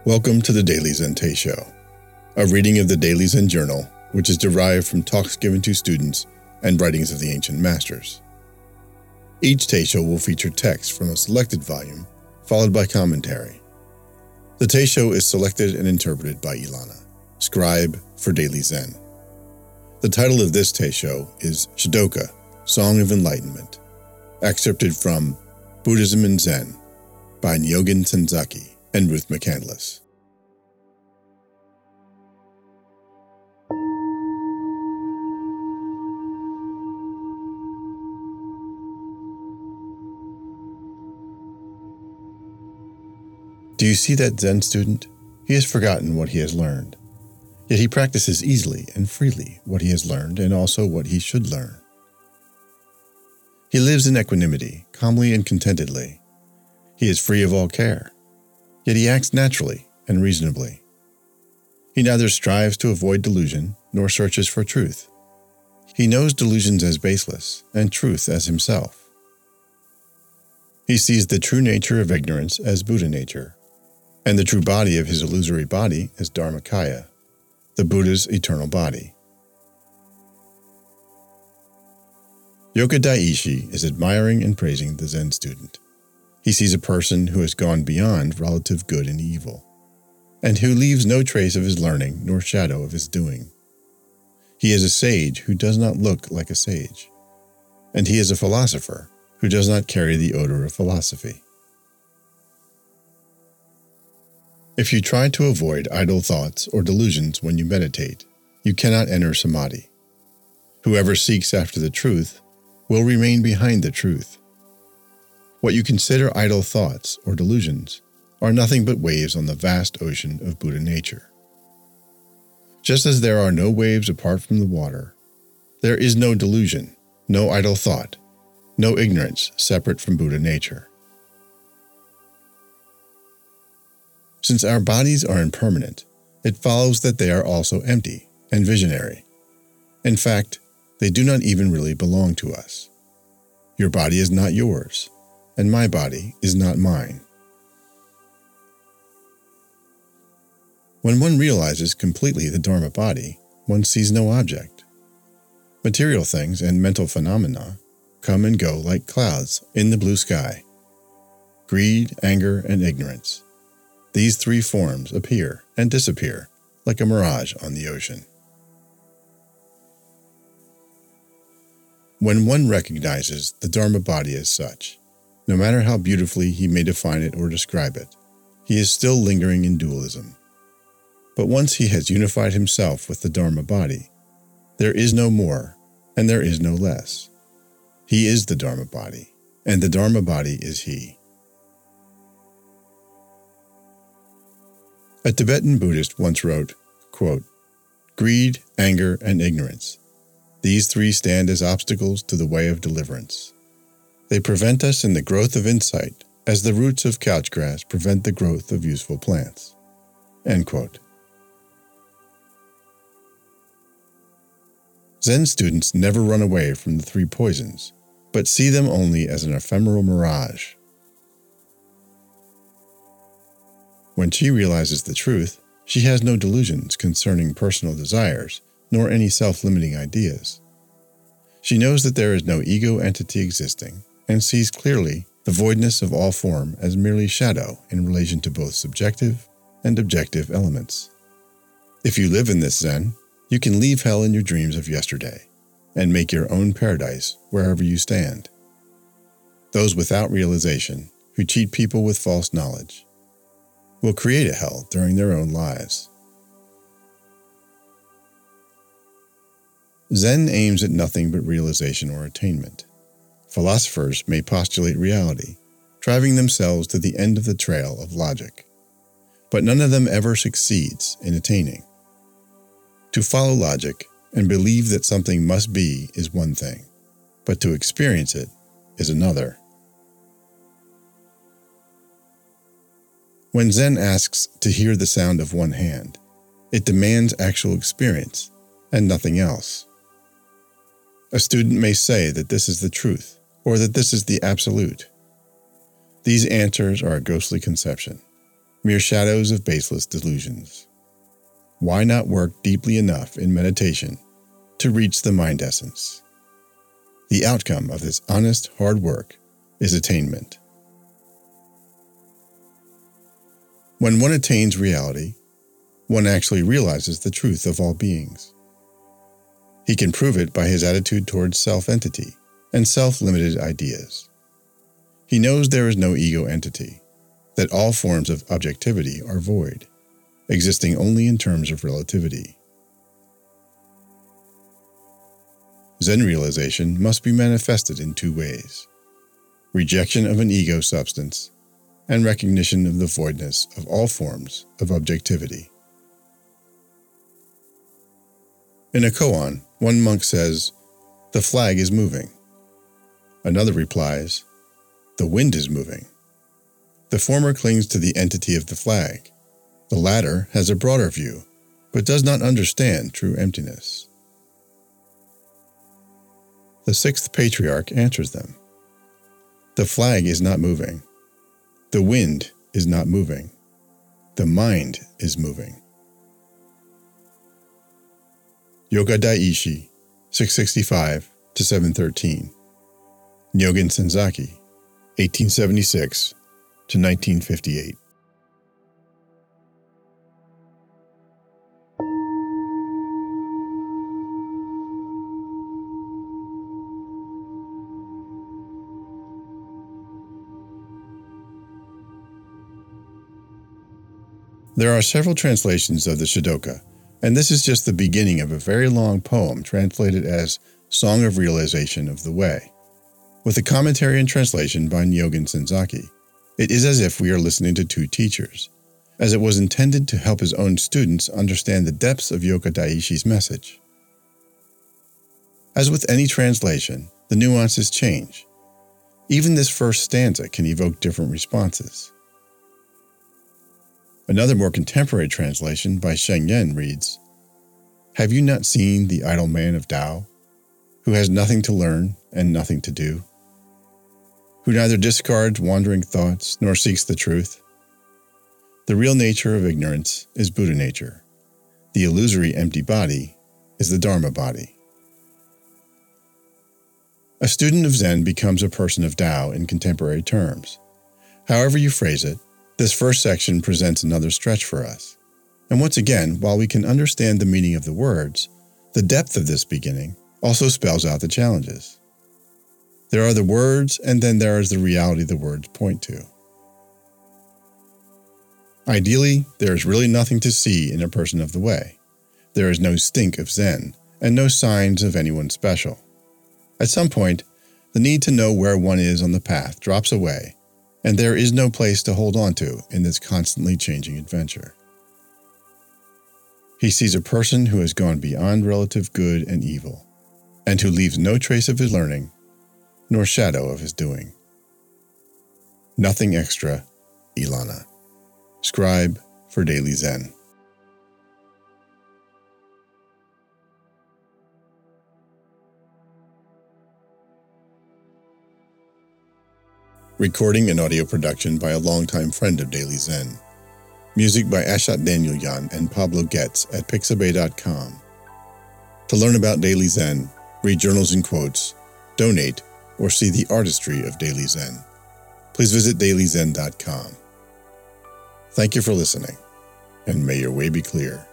Welcome to the Daily Zen Show, a reading of the Daily Zen Journal, which is derived from talks given to students and writings of the ancient masters. Each Teisho will feature text from a selected volume, followed by commentary. The Teisho is selected and interpreted by Ilana, scribe for Daily Zen. The title of this Teisho is Shidoka, Song of Enlightenment, excerpted from Buddhism and Zen by Nyogen Senzaki and Ruth McCandless. Do you see that Zen student? He has forgotten what he has learned. Yet he practices easily and freely what he has learned and also what he should learn. He lives in equanimity, calmly and contentedly. He is free of all care. Yet he acts naturally and reasonably. He neither strives to avoid delusion nor searches for truth. He knows delusions as baseless and truth as himself. He sees the true nature of ignorance as Buddha nature, and the true body of his illusory body as Dharmakaya, the Buddha's eternal body. Yoka Daishi is admiring and praising the Zen student. He sees a person who has gone beyond relative good and evil, and who leaves no trace of his learning nor shadow of his doing. He is a sage who does not look like a sage, and he is a philosopher who does not carry the odor of philosophy. If you try to avoid idle thoughts or delusions when you meditate, you cannot enter samadhi. Whoever seeks after the truth will remain behind the truth. What you consider idle thoughts or delusions are nothing but waves on the vast ocean of Buddha nature. Just as there are no waves apart from the water, there is no delusion, no idle thought, no ignorance separate from Buddha nature. Since our bodies are impermanent, it follows that they are also empty and visionary. In fact, they do not even really belong to us. Your body is not yours, and my body is not mine. When one realizes completely the Dharma body, one sees no object. Material things and mental phenomena come and go like clouds in the blue sky. Greed, anger, and ignorance. These three forms appear and disappear like a mirage on the ocean. When one recognizes the Dharma body as such, no matter how beautifully he may define it or describe it, he is still lingering in dualism. But once he has unified himself with the Dharma body, there is no more and there is no less. He is the Dharma body, and the Dharma body is he. A Tibetan Buddhist once wrote, quote, "Greed, anger, and ignorance. These three stand as obstacles to the way of deliverance. They prevent us in the growth of insight as the roots of couch grass prevent the growth of useful plants." End quote. Zen students never run away from the three poisons, but see them only as an ephemeral mirage. When she realizes the truth, she has no delusions concerning personal desires, nor any self-limiting ideas. She knows that there is no ego entity existing, and sees clearly the voidness of all form as merely shadow in relation to both subjective and objective elements. If you live in this Zen, you can leave hell in your dreams of yesterday, and make your own paradise wherever you stand. Those without realization, who cheat people with false knowledge, will create a hell during their own lives. Zen aims at nothing but realization or attainment. Philosophers may postulate reality, driving themselves to the end of the trail of logic, but none of them ever succeeds in attaining. To follow logic and believe that something must be is one thing, but to experience it is another. When Zen asks to hear the sound of one hand, it demands actual experience and nothing else. A student may say that this is the truth, or that this is the absolute. These answers are a ghostly conception. mere shadows of baseless delusions. Why not work deeply enough in meditation to reach the mind essence? The outcome of this honest, hard work is attainment. When one attains reality, one actually realizes the truth of all beings. He can prove it by his attitude towards self-entity and self-limited ideas. He knows there is no ego entity, that all forms of objectivity are void, existing only in terms of relativity. Zen realization must be manifested in two ways: rejection of an ego substance and recognition of the voidness of all forms of objectivity. In a koan, one monk says, "The flag is moving." Another replies, "The wind is moving." The former clings to the entity of the flag. The latter has a broader view, but does not understand true emptiness. The sixth patriarch answers them. The flag is not moving. The wind is not moving. The mind is moving. Yoga Daiichi, 665 to 713. Nyogen Senzaki, 1876 to 1958. There are several translations of the Shidoka, and this is just the beginning of a very long poem translated as Song of Realization of the Way. With a commentary and translation by Nyogen Senzaki, it is as if we are listening to two teachers, as it was intended to help his own students understand the depths of Yoga Daiichi's message. As with any translation, the nuances change. Even this first stanza can evoke different responses. Another more contemporary translation by Sheng Yen reads, "Have you not seen the idle man of Tao, who has nothing to learn and nothing to do? Who neither discards wandering thoughts nor seeks the truth? The real nature of ignorance is Buddha nature. The illusory empty body is the Dharma body." A student of Zen becomes a person of Tao in contemporary terms. However you phrase it, this first section presents another stretch for us. And once again, while we can understand the meaning of the words, the depth of this beginning also spells out the challenges. There are the words, and then there is the reality the words point to. Ideally, there is really nothing to see in a person of the way. There is no stink of Zen, and no signs of anyone special. At some point, the need to know where one is on the path drops away, and there is no place to hold on to in this constantly changing adventure. He sees a person who has gone beyond relative good and evil, and who leaves no trace of his learning, nor shadow of his doing. Nothing extra, Ilana. Scribe for Daily Zen. Recording and audio production by a longtime friend of Daily Zen. Music by Ashat Danielyan and Pablo Getz at Pixabay.com. To learn about Daily Zen, read journals and quotes, donate, or see the artistry of Daily Zen, please visit dailyzen.com. Thank you for listening, and may your way be clear.